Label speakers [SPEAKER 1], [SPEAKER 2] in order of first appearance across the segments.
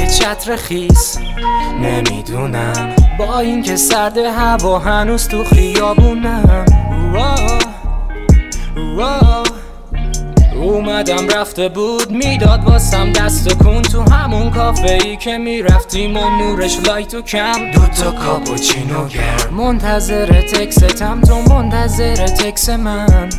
[SPEAKER 1] چتر خیس. نمیدونم با اینکه سرد هوا هنوز تو خیابونم. اومدم رفته بود میداد واسم دست و کن تو همون کافه ای که میرفتیم و نورش لایت و کم. دوتا کاپوچینو گرم منتظر تکستم، تو منتظر تکس من.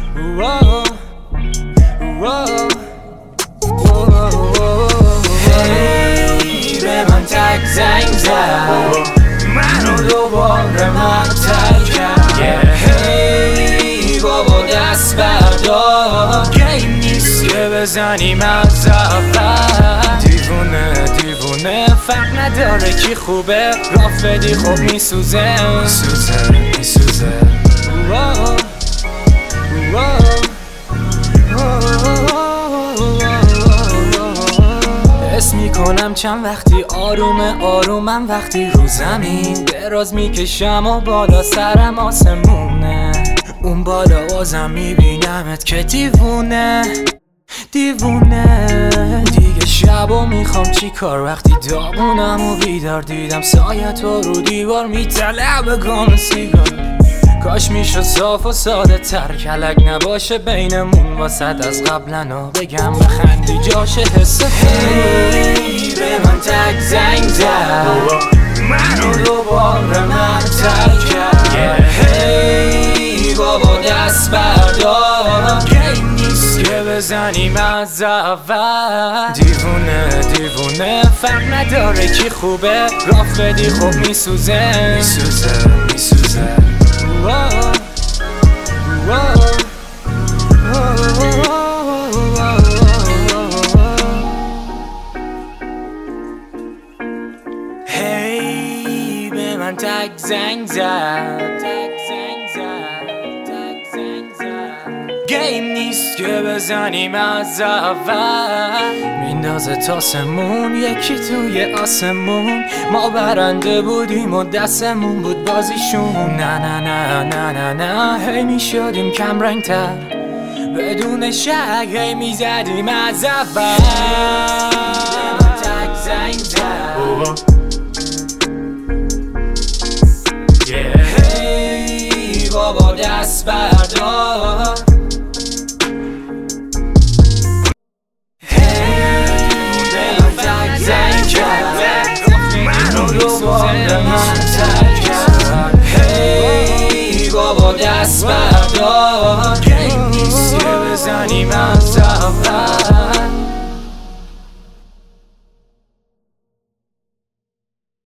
[SPEAKER 1] هی به من تک زنگ زد، منو دوباره مقتل کرد. هی بابا دست بردار، گیم نیست که بزنیم از اول. دیوونه فرق نداره کی خوبه، رافدی خوب میسوزه. حس میکنم چند وقتی آرومم وقتی رو زمین دراز میکشم و بالا سرم آسمونه. اون بالا بازم میبینمت که دیوونه. دیگه شبو میخوام چی کار وقتی داغونم و بیدار دیدم سایت رو دیوار میطلب گام سیگار. کاش میشد صاف و ساده تر، کلک نباشه بینمون واسد از قبلنا بگم بخندی جاشه حس خوبی. به من تک زنگ زد، منو دوباره مقتل کرد. هی بابا دست بردار، گیم نیست که بزنیم از اول. دیوونه فرق نداره کی خوبه، رافدی خوب میسوزه. هی به من تک زنگ زد، گیم نیست که بزنیم از اول. میندازه تاسمون یکی توی آسمون، ما برنده بودیم و دستمون بود بازیشون. نه هی میشدیم کم رنگ تر بدون شک، هی میزدیم از اول. تک زنگ زد، هی بابا دست بردار. هی بابا دست بردار.